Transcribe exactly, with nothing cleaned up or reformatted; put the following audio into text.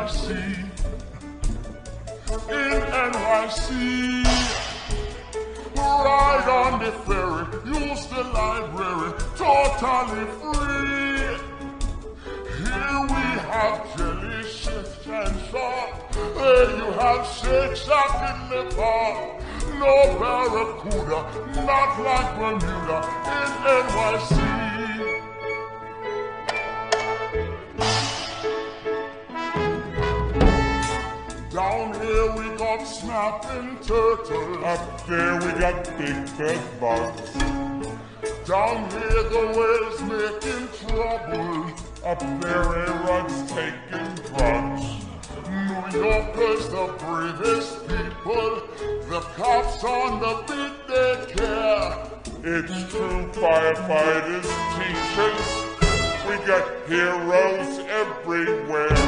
Y C. In N Y C. Ride on the ferry, use the library, totally free. Here we have jelly, shift and shark. There you have Shake Shack in the park. No barracuda, not like Bermuda in N Y C. Down here we got snapping turtles. Up there we got big bed bugs. Down here the whales making trouble. Up there A-Rod's taking drugs. New Yorkers the bravest people. The cops on the beat they care. It's true, firefighters, teachers. We got heroes everywhere.